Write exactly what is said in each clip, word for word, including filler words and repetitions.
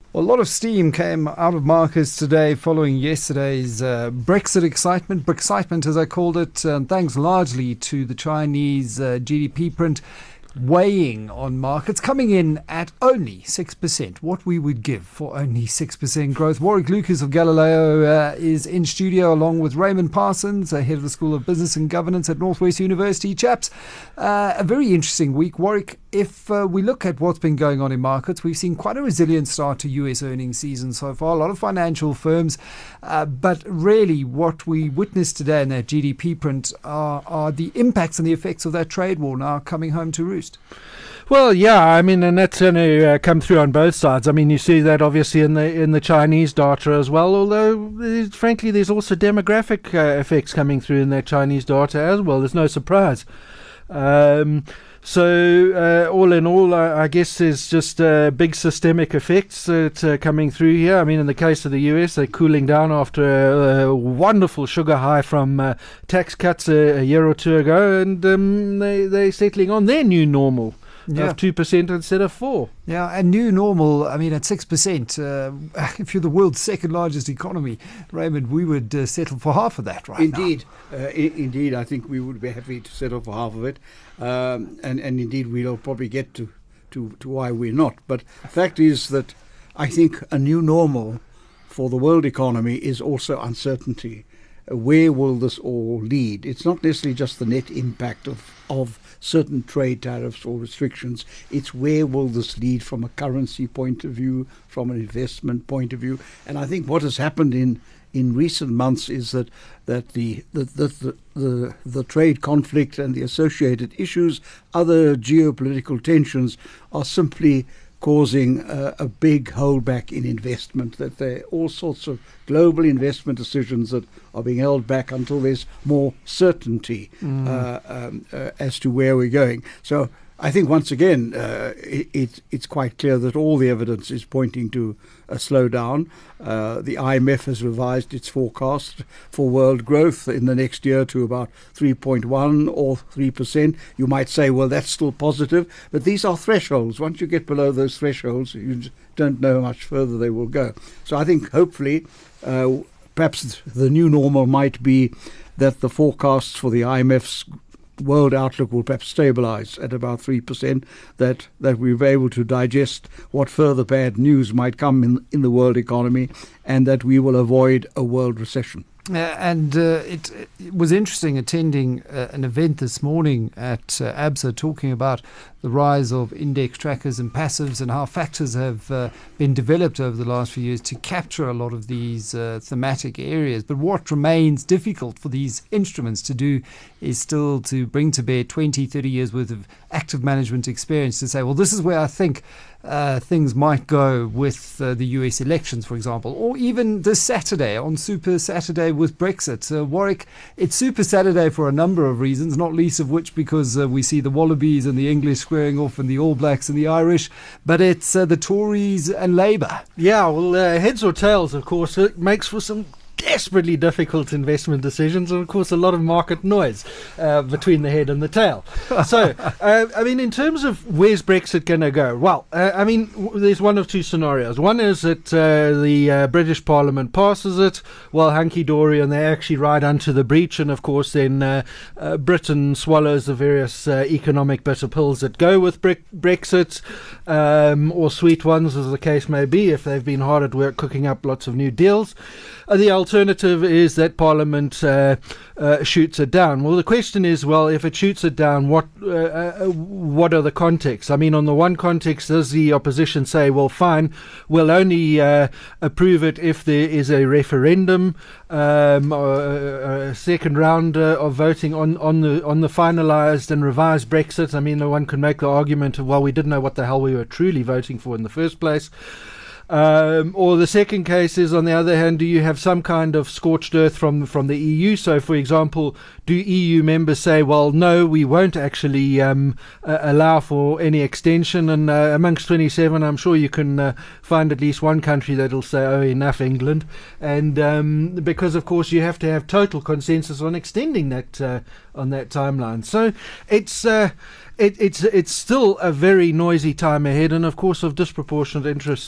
Well, a lot of steam came out of markets today following yesterday's uh, Brexit excitement, Brexcitement as I called it, uh, thanks largely to the Chinese uh, G D P print weighing on markets, coming in at only six percent, what we would give for only six percent growth. Warwick Lucas of Galileo uh, is in studio along with Raymond Parsons, uh, head of the School of Business and Governance at Northwest University. Chaps, uh, a very interesting week. Warwick, if uh, we look at what's been going on in markets, we've seen quite a resilient start to U S earnings season so far, a lot of financial firms, uh, but really what we witnessed today in that G D P print are, are the impacts and the effects of that trade war now coming home to roost. Well, yeah, I mean, and that's going to uh, come through on both sides. I mean, you see that obviously in the in the Chinese data as well, although, there's, frankly, there's also demographic uh, effects coming through in that Chinese data as well. There's no surprise. Um, so, uh, all in all, I, I guess there's just uh, big systemic effects that are coming through here. I mean, in the case of the U S, they're cooling down after a, a wonderful sugar high from uh, tax cuts a, a year or two ago, and um, they, they're settling on their new normal. Yeah. Of two percent instead of four. Yeah, and new normal, I mean, at six percent, uh, if you're the world's second largest economy, Raymond, we would uh, settle for half of that right indeed. now. Uh, I- indeed, I think we would be happy to settle for half of it. Um, and, and indeed, we'll probably get to, to, to why we're not. But the fact is that I think a new normal for the world economy is also uncertainty. Uh, where will this all lead? It's not necessarily just the net impact of, of certain trade tariffs or restrictions. It's where will this lead from a currency point of view, from an investment point of view. And I think what has happened in, in recent months is that that the the, the, the the the trade conflict and the associated issues, other geopolitical tensions, are simply causing a, a big holdback in investment, that there are all sorts of global investment decisions that are being held back until there's more certainty mm. uh, um, uh, as to where we're going. So I think once again uh, it, it, it's quite clear that all the evidence is pointing to a slowdown. Uh, the I M F has revised its forecast for world growth in the next year to about three point one or three percent. You might say, well, that's still positive, but these are thresholds. Once you get below those thresholds, you don't know how much further they will go. So I think hopefully uh, perhaps the new normal might be that the forecasts for the I M F's world outlook will perhaps stabilize at about three percent, that that we'll be able to digest what further bad news might come in, in the world economy, and that we will avoid a world recession. Uh, and uh, it, it was interesting attending uh, an event this morning at uh, ABSA talking about the rise of index trackers and passives and how factors have uh, been developed over the last few years to capture a lot of these uh, thematic areas. But what remains difficult for these instruments to do is still to bring to bear twenty, thirty years worth of active management experience to say, well, this is where I think Uh, things might go with uh, the U S elections, for example, or even this Saturday on Super Saturday with Brexit. Uh, Warwick, it's Super Saturday for a number of reasons, not least of which because uh, we see the Wallabies and the English squaring off and the All Blacks and the Irish, but it's uh, the Tories and Labour. Yeah, well, uh, heads or tails, of course, it makes for some desperately difficult investment decisions, and of course a lot of market noise uh, between the head and the tail. So uh, I mean, in terms of where's Brexit going to go, well uh, I mean w- there's one of two scenarios. One is that uh, the uh, British Parliament passes it, well, hunky-dory, and they actually ride onto the breach, and of course then uh, uh, Britain swallows the various uh, economic bitter pills that go with bre- Brexit, um, or sweet ones as the case may be, if they've been hard at work cooking up lots of new deals. Uh, the alternative is that Parliament uh, uh, shoots it down. Well, the question is, well, if it shoots it down, what uh, uh, what are the contexts? I mean, on the one context, does the opposition say, well, fine, we'll only uh, approve it if there is a referendum, um, or a second round uh, of voting on, on the on the finalised and revised Brexit? I mean, one could make the argument of, well, we didn't know what the hell we were truly voting for in the first place. Um, or the second case is, on the other hand, do you have some kind of scorched earth from from the E U? So, for example, do E U members say, well, no, we won't actually um, uh, allow for any extension? And uh, amongst twenty-seven, I'm sure you can uh, find at least one country that'll say, oh, enough, England. And um, because, of course, you have to have total consensus on extending that uh, on that timeline. So it's... Uh, It, it's it's still a very noisy time ahead, and of course of disproportionate interest to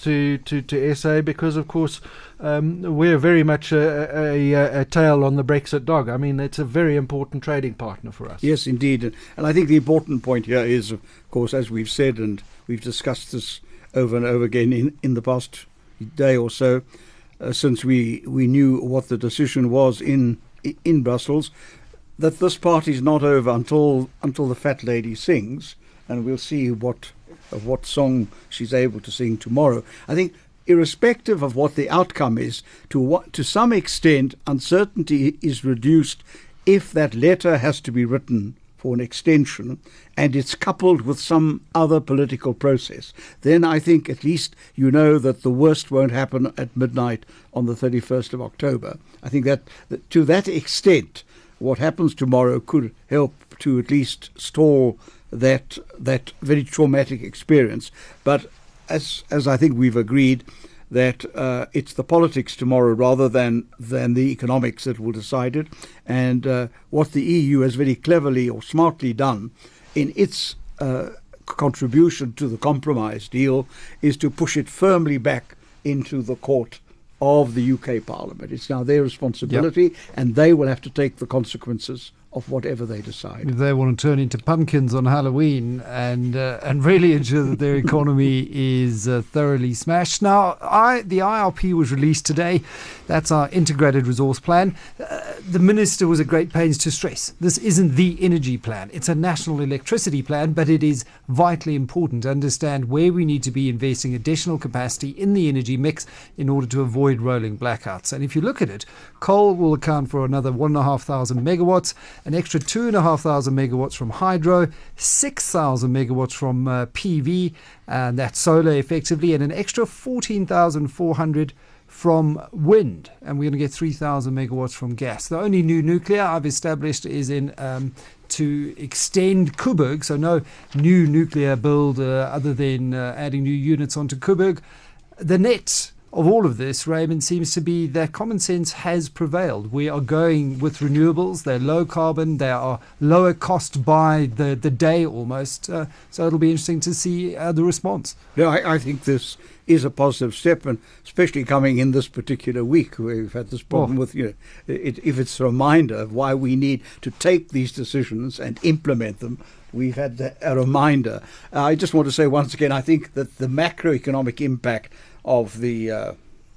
to, to S A because, of course, um, we're very much a, a, a, a tail on the Brexit dog. I mean, it's a very important trading partner for us. Yes, indeed. And, and I think the important point here is, of course, as we've said, and we've discussed this over and over again in, in the past day or so, uh, since we, we knew what the decision was in in Brussels, that this party is not over until until the fat lady sings, and we'll see what uh, what song she's able to sing tomorrow. I think, irrespective of what the outcome is, to what to some extent, uncertainty is reduced if that letter has to be written for an extension and it's coupled with some other political process. Then I think at least you know that the worst won't happen at midnight on the thirty-first of October. I think that, that to that extent, what happens tomorrow could help to at least stall that that very traumatic experience. But as as I think we've agreed, that uh, it's the politics tomorrow rather than than the economics that will decide it. And uh, what the E U has very cleverly or smartly done in its uh, contribution to the compromise deal is to push it firmly back into the court of the U K Parliament. It's now their responsibility, yep. and they will have to take the consequences of whatever they decide. If they want to turn into pumpkins on Halloween and uh, and really ensure that their economy is uh, thoroughly smashed. Now, I, the I R P was released today. That's our integrated resource plan. Uh, the minister was at great pains to stress this isn't the energy plan. It's a national electricity plan, but it is vitally important to understand where we need to be investing additional capacity in the energy mix in order to avoid rolling blackouts. And if you look at it, coal will account for another one and a half thousand megawatts, an extra two and a half thousand megawatts from hydro, six thousand megawatts from uh, P V, and that's solar effectively, and an extra fourteen thousand four hundred from wind, and we're going to get three thousand megawatts from gas. The only new nuclear I've established is in um, to extend Koeberg, so no new nuclear build uh, other than uh, adding new units onto Koeberg. The net of all of this, Raymond, seems to be that common sense has prevailed. We are going with renewables. They're low carbon. They are lower cost by the, the day almost. Uh, so it'll be interesting to see uh, the response. Yeah, I, I think this is a positive step, and especially coming in this particular week where we've had this problem oh. with, you know, it, if it's a reminder of why we need to take these decisions and implement them. We've had the, a reminder. Uh, I just want to say once again, I think that the macroeconomic impact of the uh,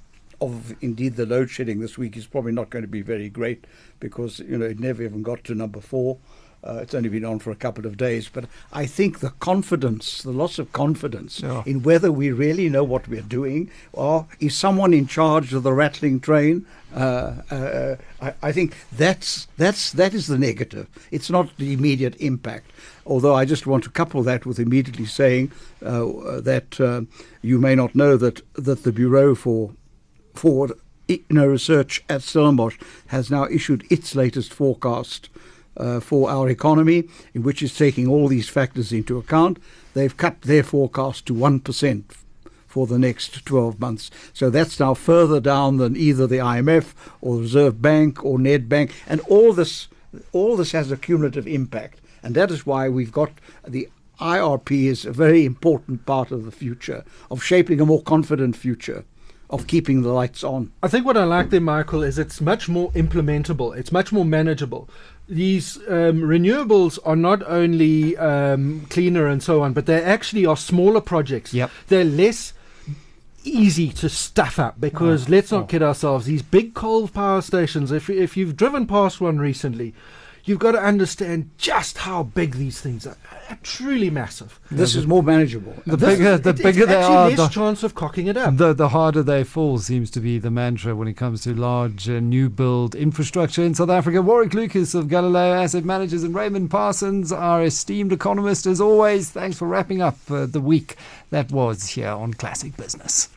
of indeed the load shedding this week is probably not going to be very great, because you know it never even got to number four. Uh, it's only been on for a couple of days, but I think the confidence, the loss of confidence yeah. in whether we really know what we're doing, or is someone in charge of the rattling train. Uh, uh, I, I think that's that's that is the negative. It's not the immediate impact. Although I just want to couple that with immediately saying uh, that uh, you may not know that that the Bureau for for you know, Research at Stellenbosch has now issued its latest forecast uh, for our economy, in which is taking all these factors into account. They've cut their forecast to one percent for the next twelve months. So that's now further down than either the I M F or the Reserve Bank or Nedbank. And all this, all this has a cumulative impact. And that is why we've got the I R P is a very important part of the future, of shaping a more confident future, of keeping the lights on. I think what I like there, Michael, is it's much more implementable. It's much more manageable. These um, renewables are not only um, cleaner and so on, but they actually are smaller projects. Yep. They're less easy to stuff up, because oh, let's not oh. kid ourselves. These big coal power stations, if if you've driven past one recently, you've got to understand just how big these things are. They're truly massive. This is more manageable. The this, bigger, the it, bigger they are, less the chance of cocking it up. The the harder they fall seems to be the mantra when it comes to large uh, new build infrastructure in South Africa. Warwick Lucas of Galileo Asset Managers and Raymond Parsons, our esteemed economist, as always. Thanks for wrapping up uh, the week that was here on Classic Business.